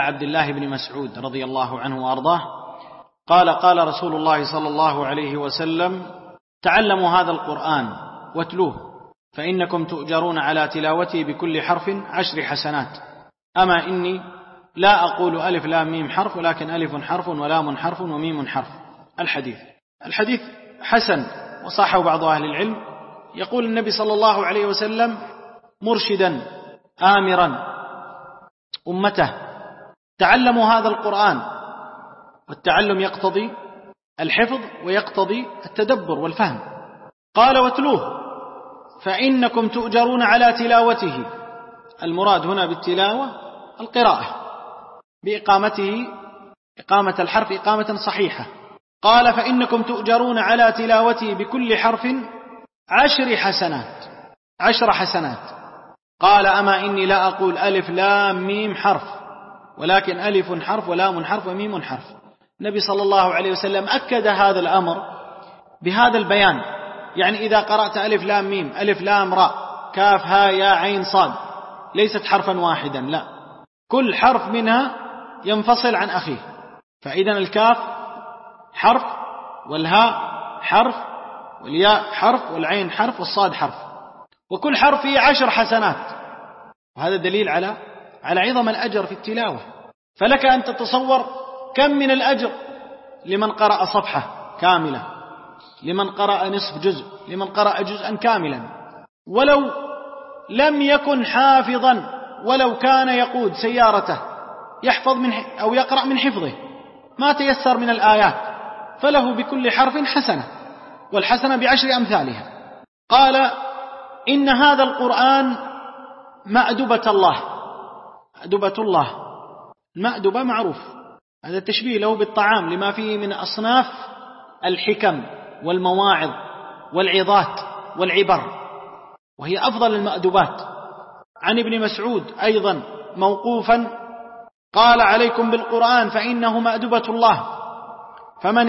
عبد الله بن مسعود رضي الله عنه وأرضاه قال: قال رسول الله صلى الله عليه وسلم: تعلموا هذا القرآن واتلوه، فإنكم تؤجرون على تلاوته بكل حرف 10 حسنات. أما إني لا أقول ألف لام ميم حرف، ولكن ألف حرف ولام حرف وميم حرف. الحديث حسن وصحه بعض أهل العلم. يقول النبي صلى الله عليه وسلم مرشدا آمرا أمته: تعلموا هذا القرآن. والتعلم يقتضي الحفظ ويقتضي التدبر والفهم. قال: واتلوه، فإنكم تؤجرون على تلاوته. المراد هنا بالتلاوة القراءة بإقامته، إقامة الحرف إقامة صحيحة. قال: فإنكم تؤجرون على تلاوته بكل حرف 10 حسنات. قال: أما إني لا أقول ألف لام ميم حرف، ولكن ألف حرف ولام حرف وميم حرف. النبي صلى الله عليه وسلم أكد هذا الأمر بهذا البيان. يعني إذا قرأت ألف لام ميم، ألف لام راء كاف هاء ياء عين صاد، ليست حرفا واحدا، لا، كل حرف منها ينفصل عن أخيه. فإذا الكاف حرف، والهاء حرف، والياء حرف، والعين حرف، والصاد حرف، وكل حرف فيه 10 حسنات. وهذا دليل على عظم الأجر في التلاوة. فلك أن تتصور كم من الأجر لمن قرأ صفحة كاملة، لمن قرأ نصف جزء، لمن قرأ جزءا كاملا، ولو لم يكن حافظا، ولو كان يقود سيارته يحفظ أو يقرأ من حفظه ما تيسر من الآيات، فله بكل حرف حسنة، والحسنة ب10 أمثالها. قال: إن هذا القرآن مأدبة الله. مأدبة الله، المأدبة معروف، هذا التشبيه له بالطعام لما فيه من أصناف الحكم والمواعظ والعظات والعبر، وهي أفضل المأدبات. عن ابن مسعود أيضا موقوفا قال: عليكم بالقرآن فإنه مأدبة الله، فمن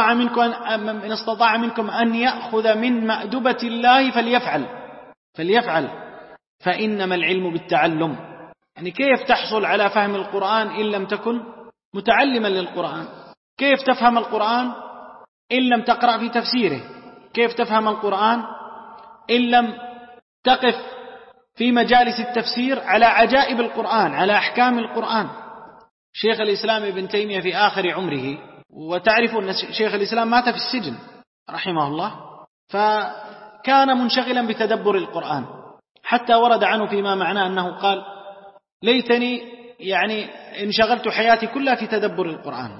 استطاع منكم أن يأخذ من مأدبة الله فليفعل، فإنما العلم بالتعلم. يعني كيف تحصل على فهم القرآن إن لم تكن متعلما للقرآن؟ كيف تفهم القرآن إن لم تقرأ في تفسيره؟ كيف تفهم القرآن إن لم تقف في مجالس التفسير على عجائب القرآن، على أحكام القرآن؟ شيخ الإسلام ابن تيمية في آخر عمره، وتعرفون أن شيخ الإسلام مات في السجن رحمه الله، فكان منشغلا بتدبر القرآن، حتى ورد عنه فيما معناه أنه قال: ليتني يعني انشغلت حياتي كلها في تدبر القرآن.